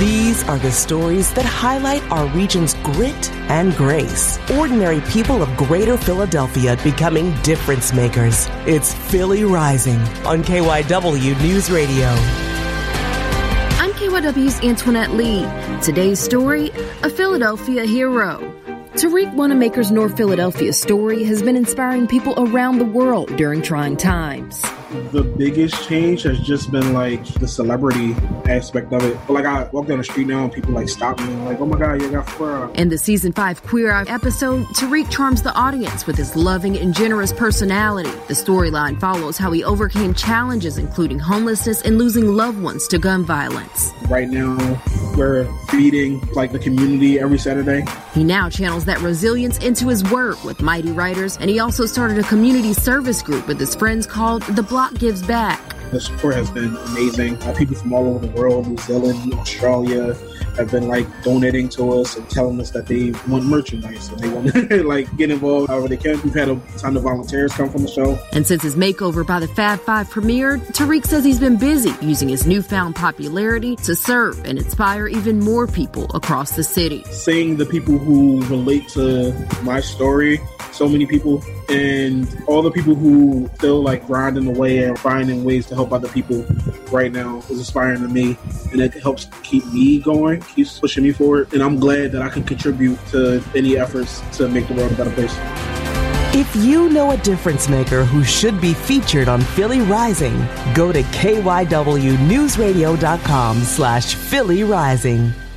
These are the stories that highlight our region's grit and grace. Ordinary people of Greater Philadelphia becoming difference makers. It's Philly Rising on KYW News Radio. I'm KYW's Antoinette Lee. Today's story, a Philadelphia hero. Tariq Wanamaker's North Philadelphia story has been inspiring people around the world during trying times. The biggest change has just been like the celebrity aspect of it. Like I walk down the street now and people like stop me and like, oh my God, you got Queer Eye. In the season 5 Queer Eye episode, Tariq charms the audience with his loving and generous personality. The storyline follows how he overcame challenges including homelessness and losing loved ones to gun violence. Right now, we're feeding like the community every Saturday. He now channels that resilience into his work with Mighty Writers, and he also started a community service group with his friends called The Block Gives Back. The support has been amazing. People from all over the world, New Zealand, Australia, have been like donating to us and telling us that they want merchandise and they want to like get involved however they can. We've had a ton of volunteers come from the show. And since his makeover by the Fab Five premiered, Tariq says he's been busy using his newfound popularity to serve and inspire even more people across the city. Seeing the people who relate to my story, so many people, and all the people who still like grinding away and finding ways to help other people right now is inspiring to me, and it helps keep me going, keeps pushing me forward, and I'm glad that I can contribute to any efforts to make the world a better place. If you know a difference maker who should be featured on Philly Rising, go to KYWNewsRadio.com/Philly Rising.